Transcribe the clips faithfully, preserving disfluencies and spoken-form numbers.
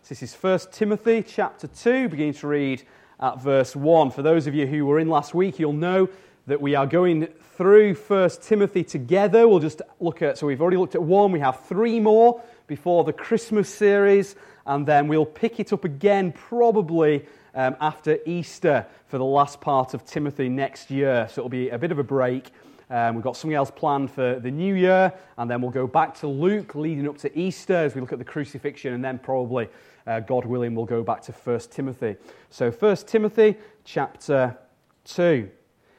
This is First Timothy chapter two, beginning to read at verse one. For those of you who were in last week, you'll know that we are going through First Timothy together. We'll just look at, so we've already looked at one, we have three more before the Christmas series, and then we'll pick it up again probably um, after Easter for the last part of Timothy next year. So it'll be a bit of a break. Um, we've got something else planned for the new year, and then we'll go back to Luke leading up to Easter as we look at the crucifixion, and then probably, uh, God willing, we'll go back to First Timothy. So First Timothy chapter two.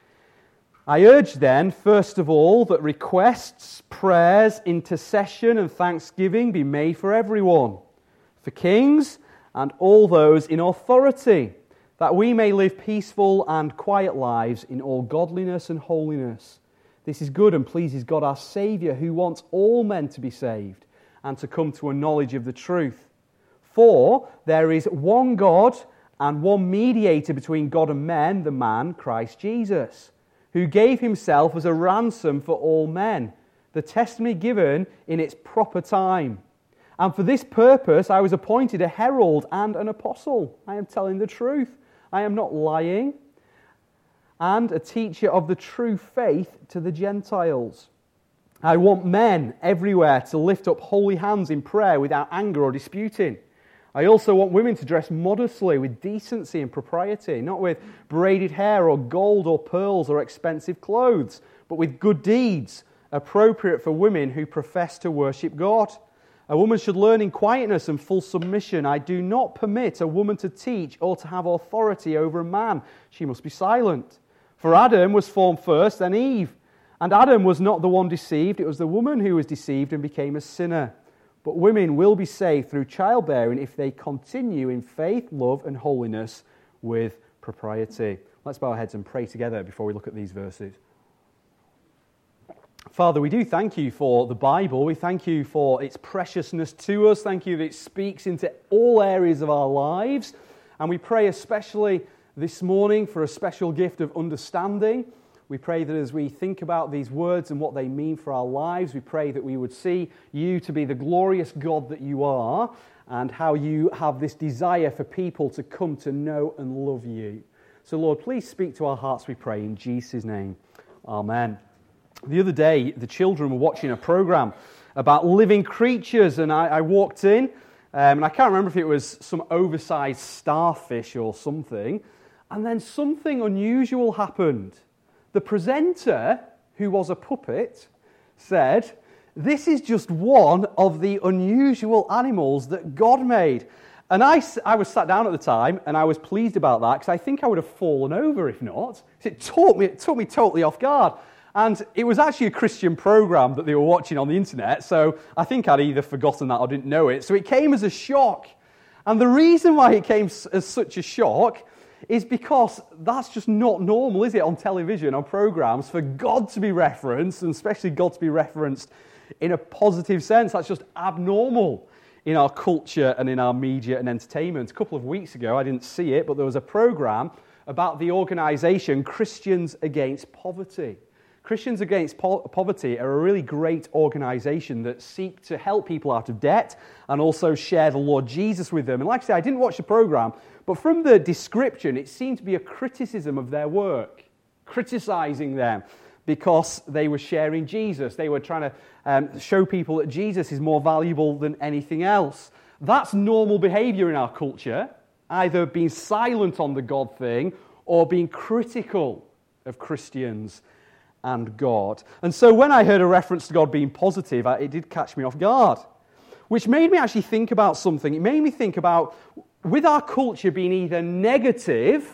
I urge then, first of all, that requests, prayers, intercession, and thanksgiving be made for everyone, for kings and all those in authority, that we may live peaceful and quiet lives in all godliness and holiness. This is good and pleases God our Saviour, who wants all men to be saved and to come to a knowledge of the truth. For there is one God and one mediator between God and men, the man Christ Jesus, who gave himself as a ransom for all men, the testimony given in its proper time. And for this purpose I was appointed a herald and an apostle. I am telling the truth. I am not lying. And a teacher of the true faith to the Gentiles. I want men everywhere to lift up holy hands in prayer without anger or disputing. I also want women to dress modestly with decency and propriety, not with braided hair or gold or pearls or expensive clothes, but with good deeds appropriate for women who profess to worship God. A woman should learn in quietness and full submission. I do not permit a woman to teach or to have authority over a man. She must be silent. For Adam was formed first, then Eve. And Adam was not the one deceived, it was the woman who was deceived and became a sinner. But women will be saved through childbearing if they continue in faith, love, and holiness with propriety. Let's bow our heads and pray together before we look at these verses. Father, we do thank you for the Bible. We thank you for its preciousness to us. Thank you that it speaks into all areas of our lives. And we pray especially this morning for a special gift of understanding. We pray that as we think about these words and what they mean for our lives, we pray that we would see you to be the glorious God that you are and how you have this desire for people to come to know and love you. So Lord, please speak to our hearts, we pray, in Jesus' name. Amen. The other day, the children were watching a program about living creatures, and I, I walked in, um, and I can't remember if it was some oversized starfish or something, and then something unusual happened. The presenter, who was a puppet, said, "This is just one of the unusual animals that God made." And I, I was sat down at the time, and I was pleased about that, because I think I would have fallen over if not. It took me, it took me totally off guard. And it was actually a Christian program that they were watching on the internet, so I think I'd either forgotten that or didn't know it. So it came as a shock. And the reason why it came as such a shock is because that's just not normal, is it, on television, on programs, for God to be referenced, and especially God to be referenced in a positive sense. That's just abnormal in our culture and in our media and entertainment. A couple of weeks ago, I didn't see it, but there was a program about the organisation Christians Against Poverty. Christians Against po- Poverty are a really great organisation that seek to help people out of debt and also share the Lord Jesus with them. And like I said, I didn't watch the program, but from the description, it seemed to be a criticism of their work, criticising them because they were sharing Jesus. They were trying to um, show people that Jesus is more valuable than anything else. That's normal behaviour in our culture, either being silent on the God thing or being critical of Christians and God. And so when I heard a reference to God being positive, it did catch me off guard, which made me actually think about something. It made me think about, with our culture being either negative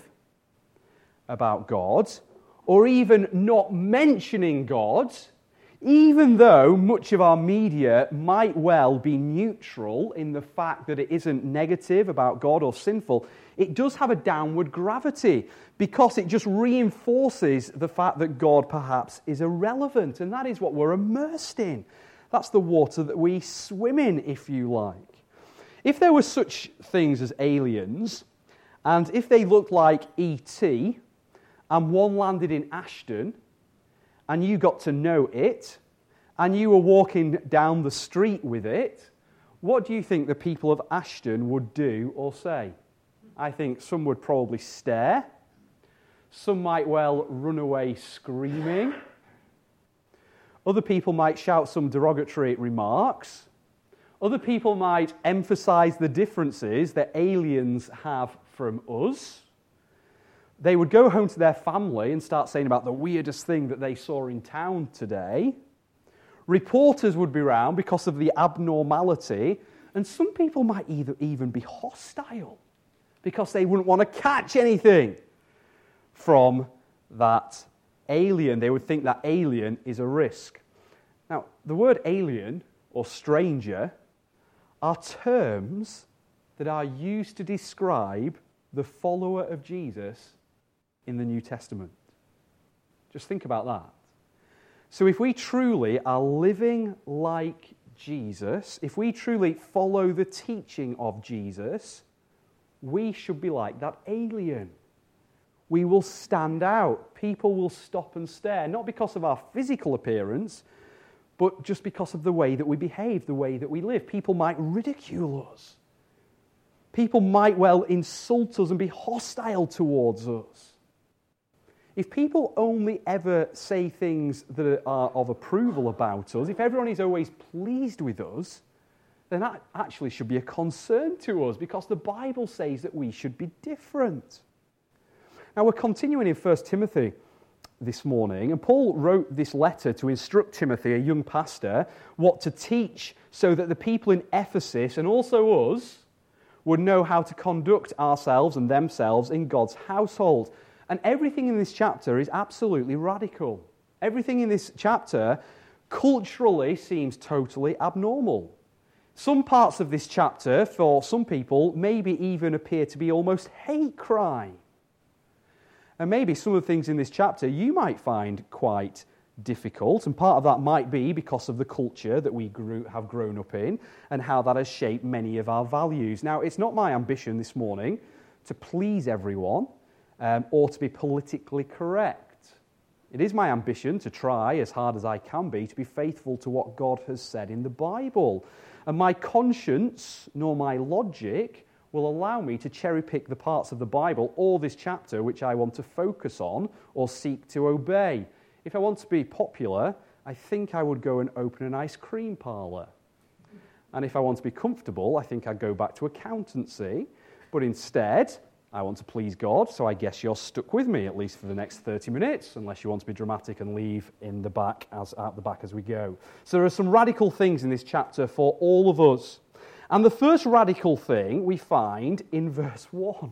about God or even not mentioning God, even though much of our media might well be neutral in the fact that it isn't negative about God or sinful, it does have a downward gravity because it just reinforces the fact that God perhaps is irrelevant, and that is what we're immersed in. That's the water that we swim in, if you like. If there were such things as aliens, and if they looked like E T, and one landed in Ashton, and you got to know it, and you were walking down the street with it, what do you think the people of Ashton would do or say? I think some would probably stare. Some might well run away screaming. Other people might shout some derogatory remarks. Other people might emphasize the differences that aliens have from us. They would go home to their family and start saying about the weirdest thing that they saw in town today. Reporters would be around because of the abnormality, and some people might either even be hostile because they wouldn't want to catch anything from that alien. They would think that alien is a risk. Now, the word alien or stranger are terms that are used to describe the follower of Jesus in the New Testament. Just think about that. So if we truly are living like Jesus, if we truly follow the teaching of Jesus, we should be like that alien. We will stand out. People will stop and stare, not because of our physical appearance, but just because of the way that we behave, the way that we live. People might ridicule us. People might well insult us and be hostile towards us. If people only ever say things that are of approval about us, if everyone is always pleased with us, then that actually should be a concern to us, because the Bible says that we should be different. Now, we're continuing in First Timothy this morning, and Paul wrote this letter to instruct Timothy, a young pastor, what to teach so that the people in Ephesus, and also us, would know how to conduct ourselves and themselves in God's household. And everything in this chapter is absolutely radical. Everything in this chapter culturally seems totally abnormal. Some parts of this chapter, for some people, maybe even appear to be almost hate crime. And maybe some of the things in this chapter you might find quite difficult, and part of that might be because of the culture that we grew, have grown up in and how that has shaped many of our values. Now, it's not my ambition this morning to please everyone um, or to be politically correct. It is my ambition to try as hard as I can be to be faithful to what God has said in the Bible. And my conscience nor my logic will allow me to cherry-pick the parts of the Bible or this chapter which I want to focus on or seek to obey. If I want to be popular, I think I would go and open an ice cream parlour. And if I want to be comfortable, I think I'd go back to accountancy. But instead, I want to please God, so I guess you're stuck with me, at least for the next thirty minutes, unless you want to be dramatic and leave in the back as out the back as we go. So there are some radical things in this chapter for all of us. And the first radical thing we find in verse one.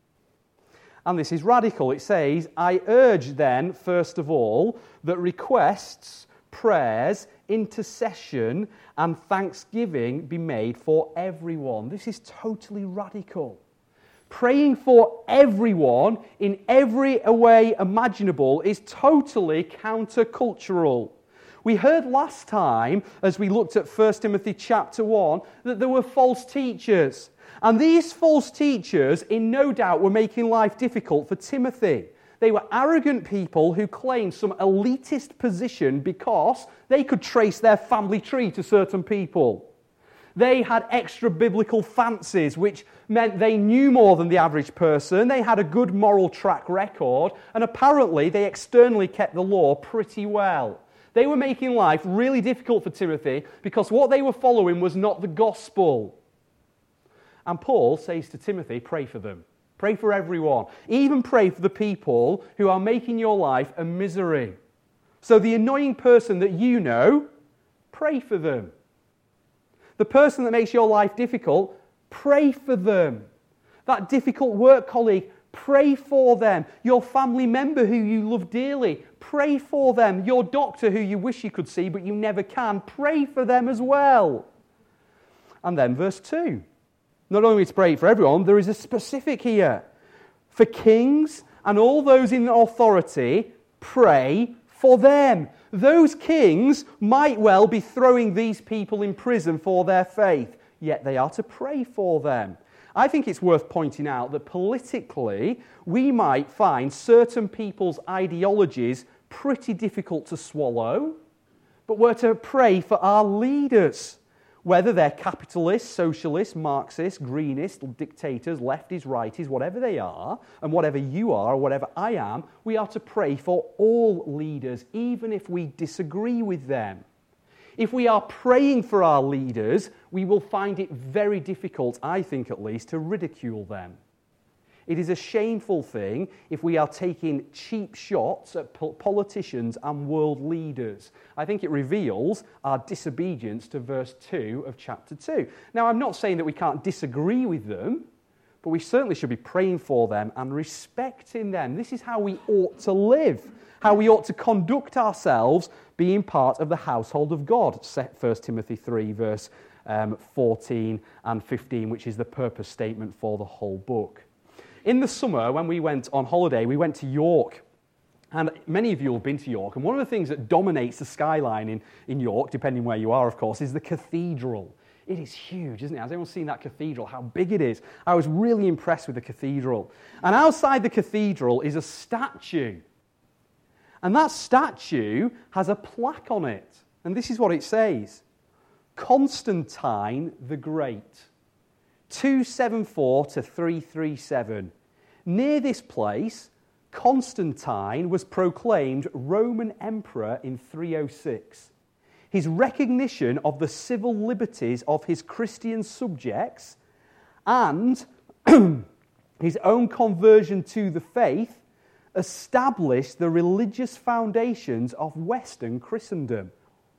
And this is radical. It says, I urge then, first of all, that requests, prayers, intercession, and thanksgiving be made for everyone. This is totally radical. Praying for everyone in every way imaginable is totally countercultural. We heard last time, as we looked at First Timothy chapter one, that there were false teachers. And these false teachers, in no doubt, were making life difficult for Timothy. They were arrogant people who claimed some elitist position because they could trace their family tree to certain people. They had extra biblical fancies, which meant they knew more than the average person. They had a good moral track record, and apparently they externally kept the law pretty well. They were making life really difficult for Timothy because what they were following was not the gospel. And Paul says to Timothy, pray for them. Pray for everyone. Even pray for the people who are making your life a misery. So the annoying person that you know, pray for them. The person that makes your life difficult, pray for them. That difficult work colleague, pray for them. Your family member who you love dearly, pray for them. Your doctor who you wish you could see but you never can, pray for them as well. And then verse two. Not only to pray for everyone, there is a specific here. For kings and all those in authority, pray for them. Those kings might well be throwing these people in prison for their faith, yet they are to pray for them. I think it's worth pointing out that politically, we might find certain people's ideologies pretty difficult to swallow, but we're to pray for our leaders. whether they're capitalists, socialists, Marxists, greenists, dictators, lefties, righties, whatever they are, and whatever you are, or whatever I am, we are to pray for all leaders, even if we disagree with them. If we are praying for our leaders, we will find it very difficult, I think at least, to ridicule them. It is a shameful thing if we are taking cheap shots at politicians and world leaders. I think it reveals our disobedience to verse two of chapter two. Now, I'm not saying that we can't disagree with them, but we certainly should be praying for them and respecting them. This is how we ought to live, how we ought to conduct ourselves, being part of the household of God. First Timothy three, verse um, fourteen and fifteen, which is the purpose statement for the whole book. In the summer, when we went on holiday, we went to York. And many of you have been to York. And one of the things that dominates the skyline in, in York, depending where you are, of course, is the cathedral. It is huge, isn't it? Has anyone seen that cathedral, how big it is? I was really impressed with the cathedral. And outside the cathedral is a statue. And that statue has a plaque on it. And this is what it says. Constantine the Great. two seventy-four to three thirty-seven. Near this place, Constantine was proclaimed Roman Emperor in three oh six. His recognition of the civil liberties of his Christian subjects and his own conversion to the faith established the religious foundations of Western Christendom.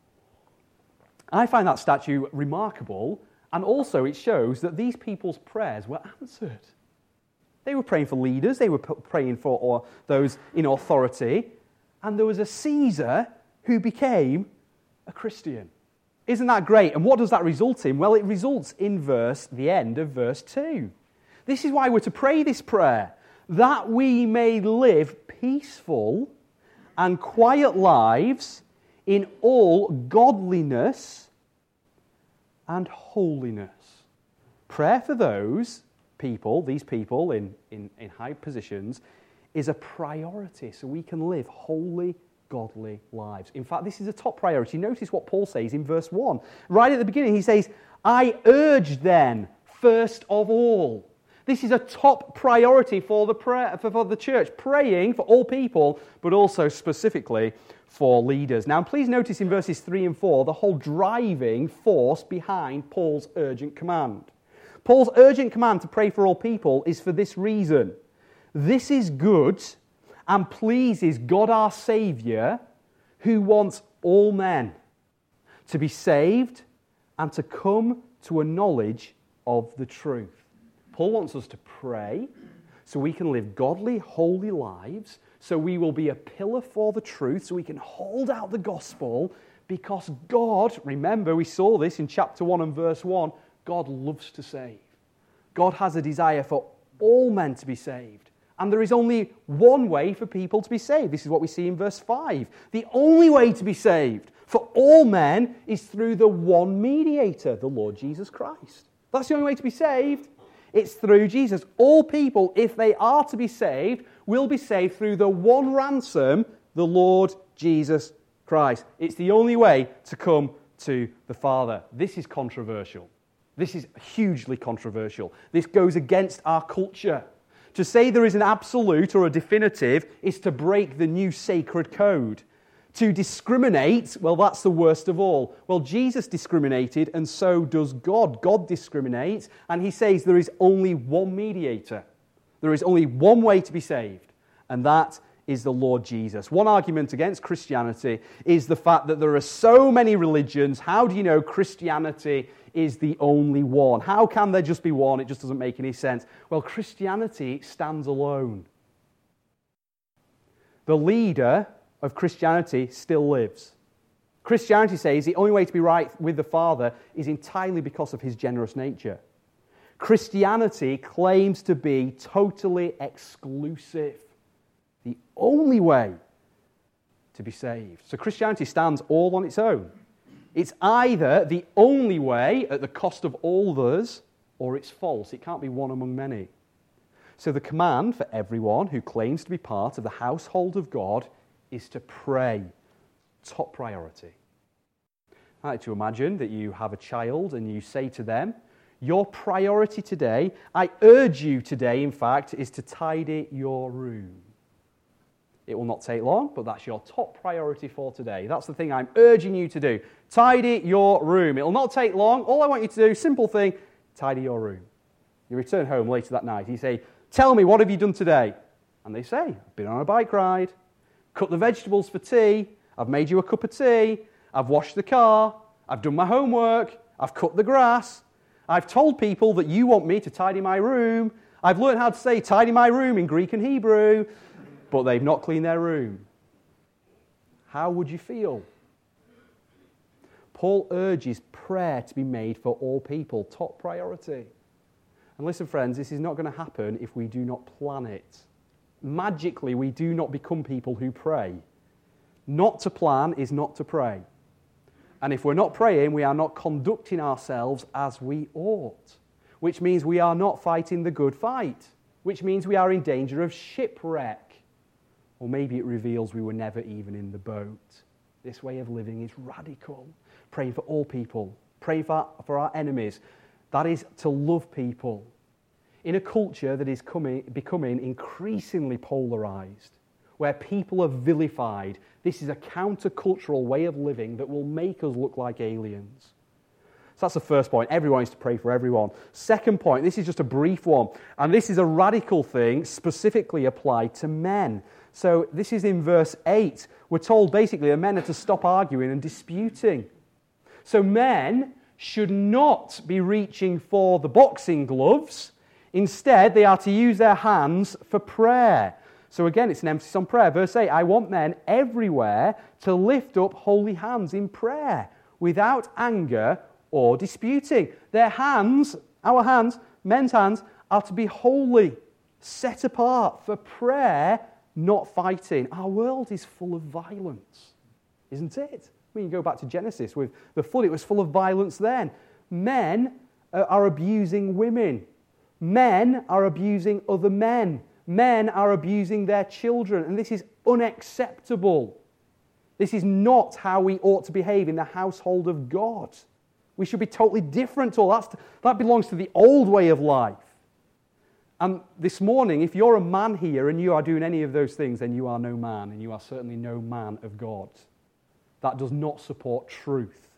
I find that statue remarkable, and also it shows that these people's prayers were answered. They were praying for leaders, they were praying for or those in authority, and there was a Caesar who became a Christian. Isn't that great? And what does that result in? Well, it results in verse, the end of verse two. This is why we're to pray this prayer, that we may live peaceful and quiet lives in all godliness and holiness. Prayer for those people, these people in, in, in high positions, is a priority so we can live holy, godly lives. In fact, this is a top priority. Notice what Paul says in verse one. Right at the beginning, he says, I urge then, first of all. This is a top priority for the prayer, for, for the church, praying for all people, but also specifically for leaders. Now, please notice in verses three and four the whole driving force behind Paul's urgent command. Paul's urgent command to pray for all people is for this reason. This is good and pleases God our Saviour, who wants all men to be saved and to come to a knowledge of the truth. Paul wants us to pray so we can live godly, holy lives, so we will be a pillar for the truth, so we can hold out the gospel, because God, remember we saw this in chapter one and verse one, God loves to save. God has a desire for all men to be saved. And there is only one way for people to be saved. This is what we see in verse five. The only way to be saved for all men is through the one mediator, the Lord Jesus Christ. That's the only way to be saved. It's through Jesus. All people, if they are to be saved, will be saved through the one ransom, the Lord Jesus Christ. It's the only way to come to the Father. This is controversial. This is hugely controversial. This goes against our culture. To say there is an absolute or a definitive is to break the new sacred code. To discriminate, well, that's the worst of all. Well, Jesus discriminated, and so does God. God discriminates, and he says there is only one mediator. There is only one way to be saved, and that is the Lord Jesus. One argument against Christianity is the fact that there are so many religions. How do you know Christianity is the only one? How can there just be one? It just doesn't make any sense. Well, Christianity stands alone. The leader of Christianity still lives. Christianity says the only way to be right with the Father is entirely because of his generous nature. Christianity claims to be totally exclusive. The only way to be saved. So Christianity stands all on its own. It's either the only way at the cost of all others, or it's false. It can't be one among many. So the command for everyone who claims to be part of the household of God is to pray. Top priority. I like to imagine that you have a child and you say to them, your priority today, I urge you today, in fact, is to tidy your room. It will not take long, but that's your top priority for today. That's the thing I'm urging you to do. Tidy your room. It will not take long. All I want you to do, simple thing, tidy your room. You return home later that night. You say, tell me, what have you done today? And they say, I've been on a bike ride, cut the vegetables for tea, I've made you a cup of tea, I've washed the car, I've done my homework, I've cut the grass, I've told people that you want me to tidy my room, I've learned how to say tidy my room in Greek and Hebrew, but they've not cleaned their room. How would you feel? Paul urges prayer to be made for all people, top priority. And listen, friends, this is not going to happen if we do not plan it. Magically, we do not become people who pray. Not to plan is not to pray. And if we're not praying, we are not conducting ourselves as we ought, which means we are not fighting the good fight, which means we are in danger of shipwreck. Or maybe it reveals we were never even in the boat. This way of living is radical. Praying for all people, praying for our, for our enemies. That is to love people. In a culture that is coming, becoming increasingly polarized, where people are vilified, this is a countercultural way of living that will make us look like aliens. So that's the first point. Everyone is to pray for everyone. Second point, this is just a brief one, and this is a radical thing specifically applied to men. So this is in verse eight. We're told basically that men are to stop arguing and disputing. So men should not be reaching for the boxing gloves. Instead, they are to use their hands for prayer. So again, it's an emphasis on prayer. Verse eight, I want men everywhere to lift up holy hands in prayer, without anger or disputing. Their hands, our hands, men's hands, are to be holy, set apart for prayer, not fighting. Our world is full of violence, isn't it? When you go back to Genesis with the flood, it was full of violence then. Men are abusing women. Men are abusing other men. Men are abusing their children, and this is unacceptable. This is not how we ought to behave in the household of God. We should be totally different to all that. That belongs to the old way of life. And this morning, if you're a man here and you are doing any of those things, then you are no man, and you are certainly no man of God. That does not support truth.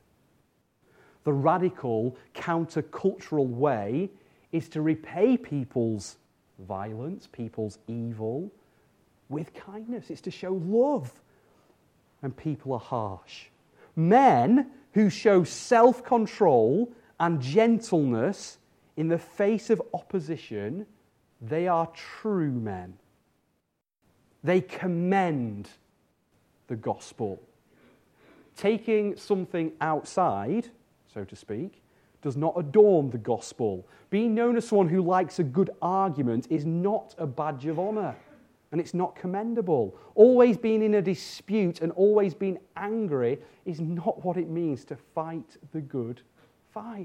The radical, countercultural way is to repay people's violence, people's evil, with kindness. It's to show love. And people are harsh. Men who show self-control and gentleness in the face of opposition, they are true men. They commend the gospel. Taking something outside, so to speak, does not adorn the gospel. Being known as someone who likes a good argument is not a badge of honour, and it's not commendable. Always being in a dispute and always being angry is not what it means to fight the good fight.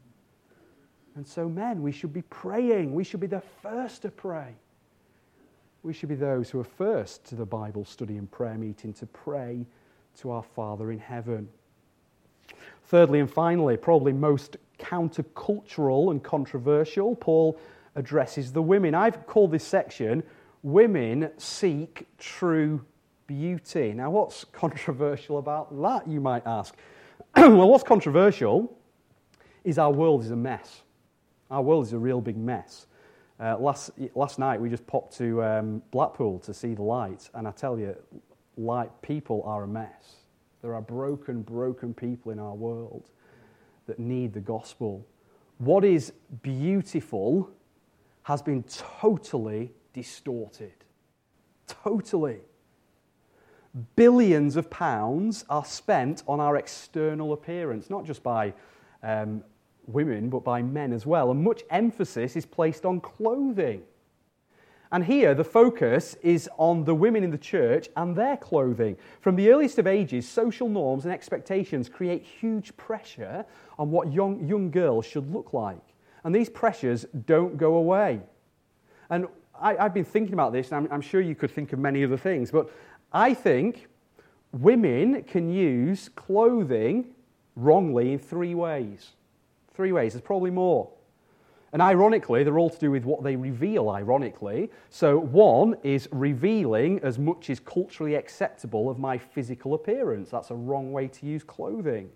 And so, men, we should be praying. We should be the first to pray. We should be those who are first to the Bible study and prayer meeting to pray to our Father in heaven. Thirdly and finally, probably most countercultural and controversial, Paul addresses the women. I've called this section, Women Seek True Beauty. Now, what's controversial about that, you might ask? Well, what's controversial is our world is a mess. Our world is a real big mess. Uh, last last night, we just popped to um, Blackpool to see the lights, and I tell you, light people are a mess. There are broken, broken people in our world that need the gospel. What is beautiful has been totally distorted. Totally. Billions of pounds are spent on our external appearance, not just by um, women, but by men as well. And much emphasis is placed on clothing. And here, the focus is on the women in the church and their clothing. From the earliest of ages, social norms and expectations create huge pressure on what young, young girls should look like. And these pressures don't go away. And I, I've been thinking about this, and I'm, I'm sure you could think of many other things, but I think women can use clothing wrongly in three ways. Three ways, there's probably more. And ironically, they're all to do with what they reveal, ironically. So one is revealing as much as culturally acceptable of my physical appearance. That's a wrong way to use clothing.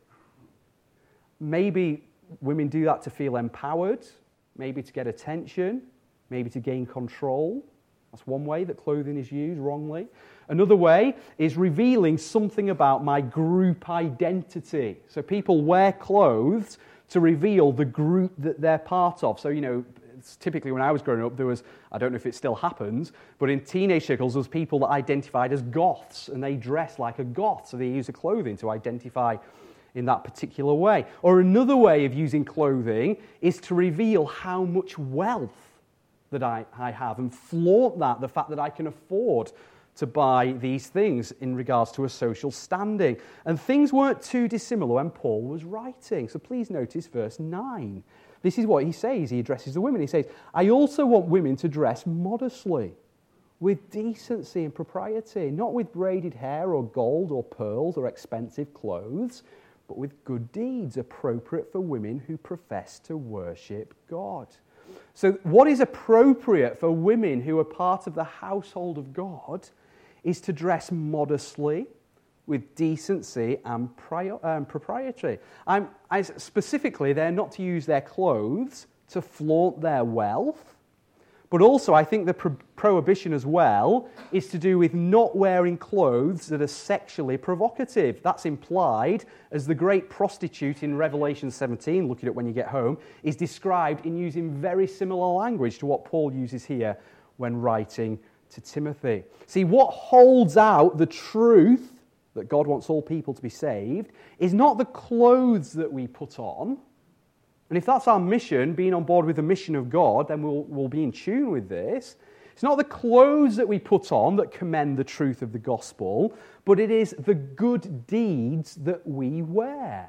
Maybe women do that to feel empowered, maybe to get attention, maybe to gain control. That's one way that clothing is used wrongly. Another way is revealing something about my group identity. So people wear clothes to reveal the group that they're part of. So, you know, typically when I was growing up, there was, I don't know if it still happens, but in teenage circles, there was people that identified as goths, and they dressed like a goth, so they use the clothing to identify in that particular way. Or another way of using clothing is to reveal how much wealth that I, I have and flaunt that, the fact that I can afford to buy these things in regards to a social standing. And things weren't too dissimilar when Paul was writing. So please notice verse nine. This is what he says. He addresses the women. He says, I also want women to dress modestly, with decency and propriety, not with braided hair or gold or pearls or expensive clothes, but with good deeds appropriate for women who profess to worship God. So what is appropriate for women who are part of the household of God is to dress modestly, with decency and prior, um, propriety. I'm, I, specifically, they're not to use their clothes to flaunt their wealth, but also I think the pro- prohibition as well is to do with not wearing clothes that are sexually provocative. That's implied as the great prostitute in Revelation seventeen, look at it when you get home, is described in using very similar language to what Paul uses here when writing to Timothy. See, what holds out the truth that God wants all people to be saved is not the clothes that we put on. And if that's our mission, being on board with the mission of God, then we'll, we'll be in tune with this. It's not the clothes that we put on that commend the truth of the gospel, but it is the good deeds that we wear.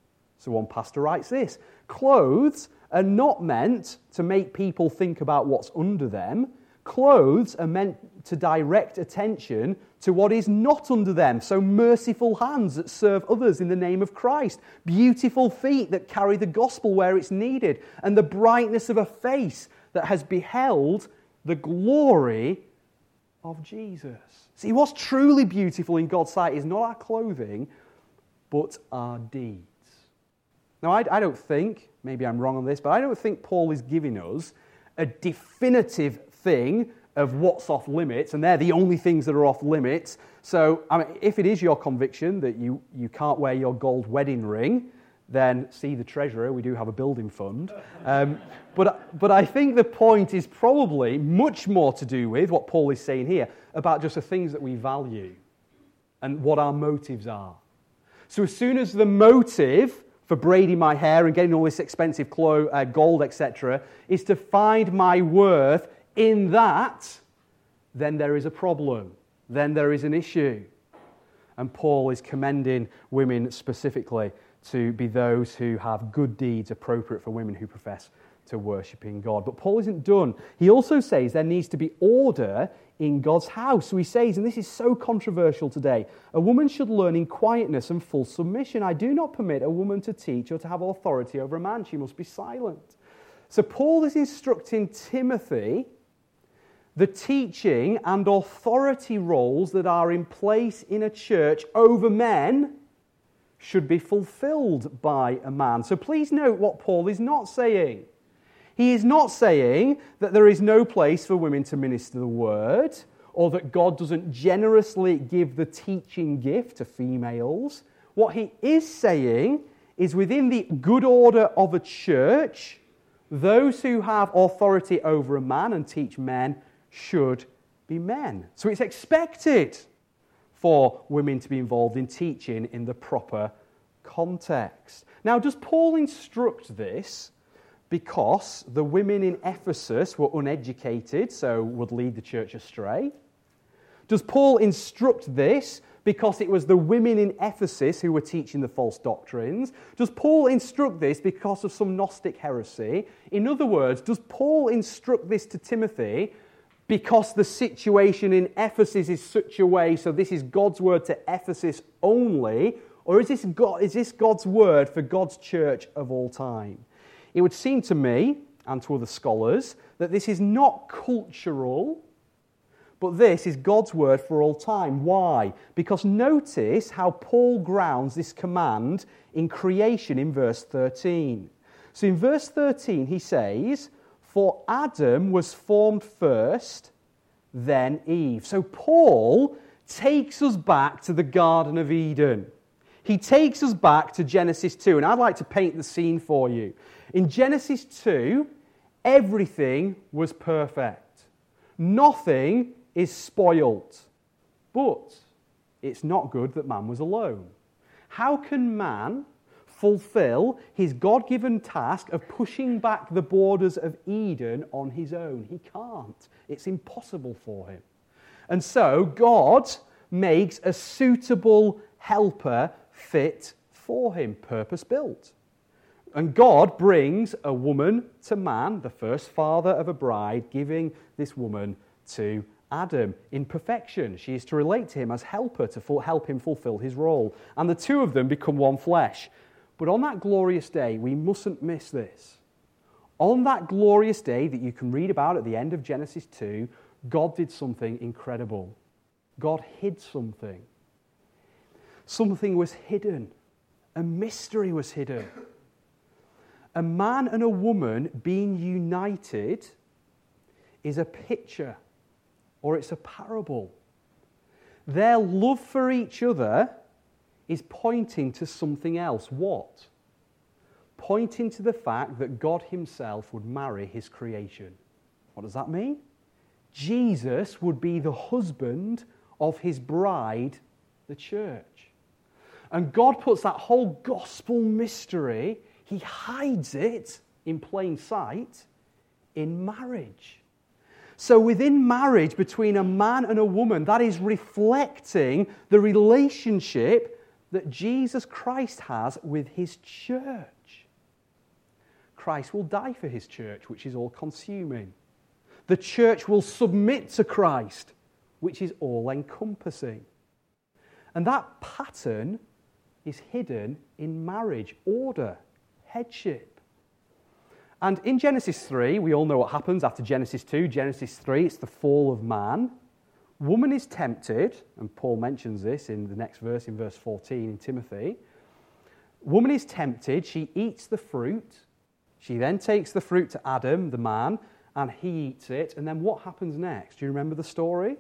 So one pastor writes this, clothes are not meant to make people think about what's under them. Clothes are meant to direct attention to what is not under them. So merciful hands that serve others in the name of Christ. Beautiful feet that carry the gospel where it's needed. And the brightness of a face that has beheld the glory of Jesus. See, what's truly beautiful in God's sight is not our clothing, but our deeds. Now, I, I don't think, maybe I'm wrong on this, but I don't think Paul is giving us a definitive thing of what's off limits, and they're the only things that are off limits. So, I mean, if it is your conviction that you, you can't wear your gold wedding ring, then see the treasurer. We do have a building fund. Um, but, but I think the point is probably much more to do with what Paul is saying here about just the things that we value and what our motives are. So as soon as the motive for braiding my hair and getting all this expensive clo- uh, gold, et cetera, is to find my worth in that, then there is a problem. Then there is an issue. And Paul is commending women specifically to be those who have good deeds appropriate for women who profess to worshiping God. But Paul isn't done. He also says there needs to be order in God's house. So he says, and this is so controversial today, a woman should learn in quietness and full submission. I do not permit a woman to teach or to have authority over a man. She must be silent. So Paul is instructing Timothy the teaching and authority roles that are in place in a church over men should be fulfilled by a man. So please note what Paul is not saying. He is not saying that there is no place for women to minister the word, or that God doesn't generously give the teaching gift to females. What he is saying is within the good order of a church, those who have authority over a man and teach men should be men. So it's expected for women to be involved in teaching in the proper context. Now, does Paul instruct this because the women in Ephesus were uneducated, so would lead the church astray? Does Paul instruct this because it was the women in Ephesus who were teaching the false doctrines? Does Paul instruct this because of some Gnostic heresy? In other words, does Paul instruct this to Timothy because the situation in Ephesus is such a way, so this is God's word to Ephesus only? Or is this, God, is this God's word for God's church of all time? It would seem to me, and to other scholars, that this is not cultural, but this is God's word for all time. Why? Because notice how Paul grounds this command in creation in verse thirteen. So in verse thirteen he says, "For Adam was formed first, then Eve." So Paul takes us back to the Garden of Eden. He takes us back to Genesis two, and I'd like to paint the scene for you. In Genesis two, everything was perfect. Nothing is spoiled. But it's not good that man was alone. How can man fulfill his God-given task of pushing back the borders of Eden on his own? He can't. It's impossible for him. And so God makes a suitable helper fit for him, purpose-built. And God brings a woman to man, the first father of a bride, giving this woman to Adam in perfection. She is to relate to him as helper to help him fulfill his role. And the two of them become one flesh. But on that glorious day, we mustn't miss this. On that glorious day that you can read about at the end of Genesis two, God did something incredible. God hid something. Something was hidden. A mystery was hidden. A man and a woman being united is a picture, or it's a parable. Their love for each other is pointing to something else. What? Pointing to the fact that God himself would marry his creation. What does that mean? Jesus would be the husband of his bride, the church. And God puts that whole gospel mystery, he hides it in plain sight in marriage. So within marriage between a man and a woman, that is reflecting the relationship that Jesus Christ has with his church. Christ will die for his church, which is all-consuming. The church will submit to Christ, which is all-encompassing. And that pattern is hidden in marriage, order, headship. And in Genesis three, we all know what happens after Genesis two. Genesis three, it's the fall of man. Woman is tempted, and Paul mentions this in the next verse, in verse fourteen in Timothy. Woman is tempted, she eats the fruit. She then takes the fruit to Adam, the man, and he eats it. And then what happens next? Do you remember the story?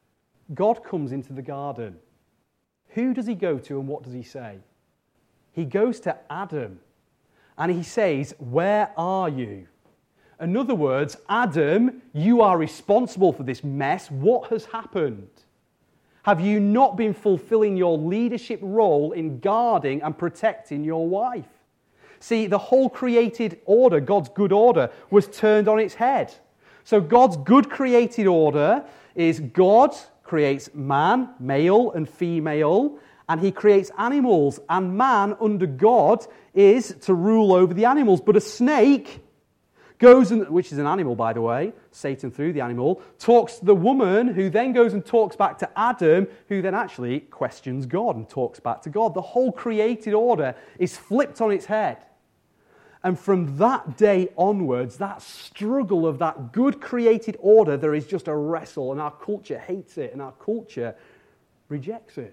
God comes into the garden. Who does he go to and what does he say? He goes to Adam. And he says, "Where are you?" In other words, Adam, you are responsible for this mess. What has happened? Have you not been fulfilling your leadership role in guarding and protecting your wife? See, the whole created order, God's good order, was turned on its head. So God's good created order is God creates man, male and female, and he creates animals, and man under God is to rule over the animals. But a snake goes, and, which is an animal, by the way, Satan through the animal, talks to the woman, who then goes and talks back to Adam, who then actually questions God and talks back to God. The whole created order is flipped on its head. And from that day onwards, that struggle of that good created order, there is just a wrestle, and our culture hates it, and our culture rejects it.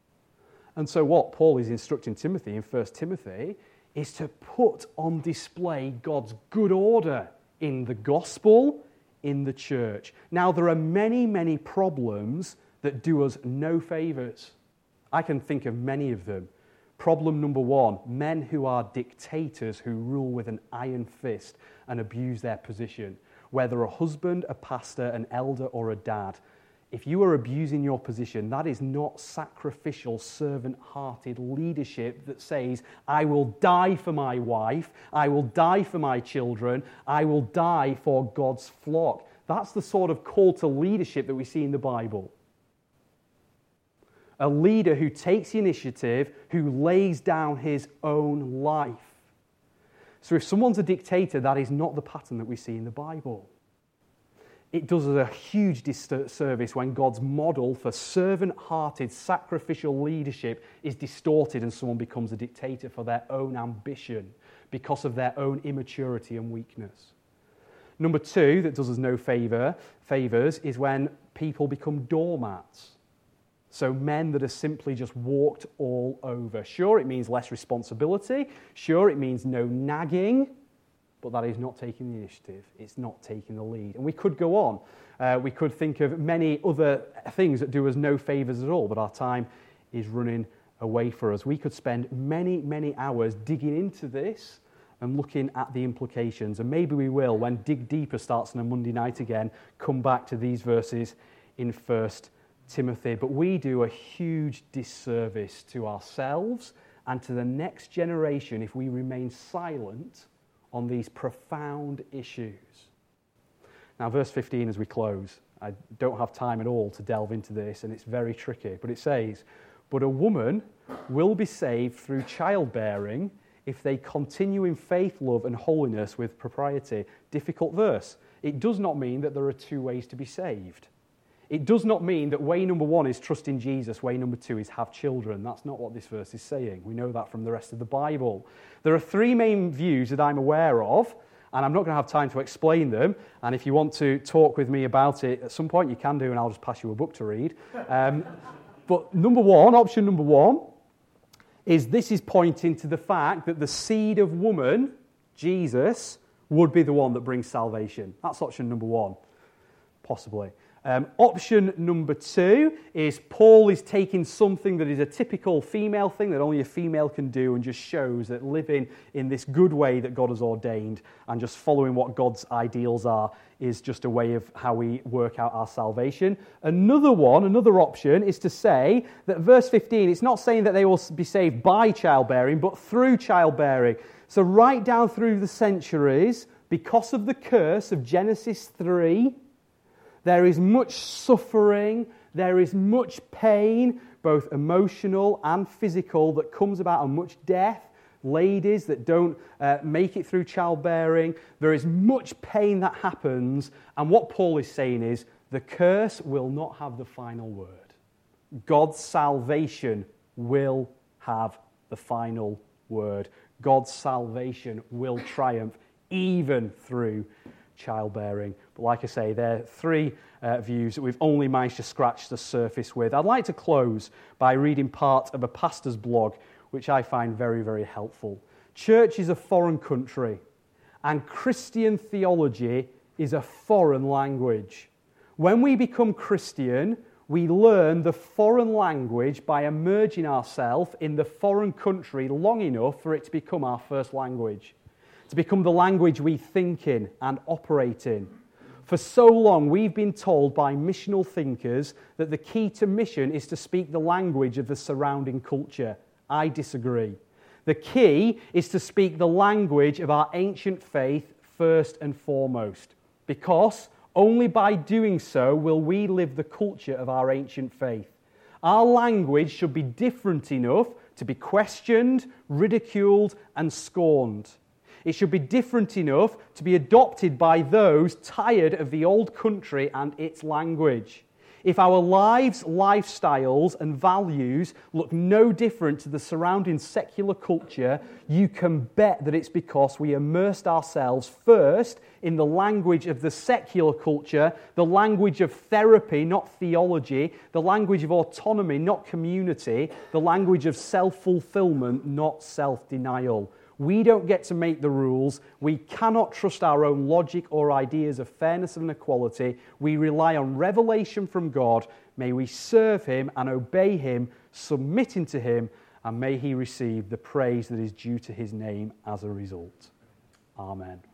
And so what Paul is instructing Timothy in First Timothy is to put on display God's good order in the gospel, in the church. Now, there are many, many problems that do us no favours. I can think of many of them. Problem number one, men who are dictators who rule with an iron fist and abuse their position. Whether a husband, a pastor, an elder, or a dad, if you are abusing your position, that is not sacrificial, servant-hearted leadership that says, I will die for my wife, I will die for my children, I will die for God's flock. That's the sort of call to leadership that we see in the Bible. A leader who takes the initiative, who lays down his own life. So if someone's a dictator, that is not the pattern that we see in the Bible. it does us a huge disservice when God's model for servant-hearted, sacrificial leadership is distorted and someone becomes a dictator for their own ambition because of their own immaturity and weakness. Number two, that does us no favour, favours, is when people become doormats. So men that are simply just walked all over. Sure, it means less responsibility. Sure, it means no nagging. But that is not taking the initiative. It's not taking the lead. And we could go on. Uh, we could think of many other things that do us no favours at all, but our time is running away for us. We could spend many, many hours digging into this and looking at the implications. And maybe we will, when Dig Deeper starts on a Monday night again, come back to these verses in First Timothy. But we do a huge disservice to ourselves and to the next generation if we remain silent on these profound issues. Now, verse fifteen as we close. I don't have time at all to delve into this, and it's very tricky. But it says, "But a woman will be saved through childbearing if they continue in faith, love, and holiness with propriety." Difficult verse. It does not mean that there are two ways to be saved. It does not mean that way number one is trust in Jesus, way number two is have children. That's not what this verse is saying. We know that from the rest of the Bible. There are three main views that I'm aware of, and I'm not going to have time to explain them. And if you want to talk with me about it at some point, you can do, and I'll just pass you a book to read. Um, but number one, option number one, is this is pointing to the fact that the seed of woman, Jesus, would be the one that brings salvation. That's option number one, possibly. Um, option number two is Paul is taking something that is a typical female thing that only a female can do and just shows that living in this good way that God has ordained and just following what God's ideals are is just a way of how we work out our salvation. Another one, another option is to say that verse fifteen, it's not saying that they will be saved by childbearing, but through childbearing. So right down through the centuries, because of the curse of Genesis three, there is much suffering, there is much pain, both emotional and physical, that comes about, and much death. Ladies that don't uh, make it through childbearing, there is much pain that happens. And what Paul is saying is, the curse will not have the final word. God's salvation will have the final word. God's salvation will triumph even through childbearing. But like I say, there are three uh, views that we've only managed to scratch the surface with. I'd like to close by reading part of a pastor's blog, which I find very, very helpful. Church is a foreign country, and Christian theology is a foreign language. When we become Christian, we learn the foreign language by immersing ourselves in the foreign country long enough for it to become our first language, to become the language we think in and operate in. For so long, we've been told by missional thinkers that the key to mission is to speak the language of the surrounding culture. I disagree. The key is to speak the language of our ancient faith first and foremost, because only by doing so will we live the culture of our ancient faith. Our language should be different enough to be questioned, ridiculed, and scorned. It should be different enough to be adopted by those tired of the old country and its language. If our lives, lifestyles, and values look no different to the surrounding secular culture, you can bet that it's because we immersed ourselves first in the language of the secular culture, the language of therapy, not theology, the language of autonomy, not community, the language of self-fulfillment, not self-denial. We don't get to make the rules. We cannot trust our own logic or ideas of fairness and equality. We rely on revelation from God. May we serve Him and obey Him, submitting to Him, and may He receive the praise that is due to His name as a result. Amen.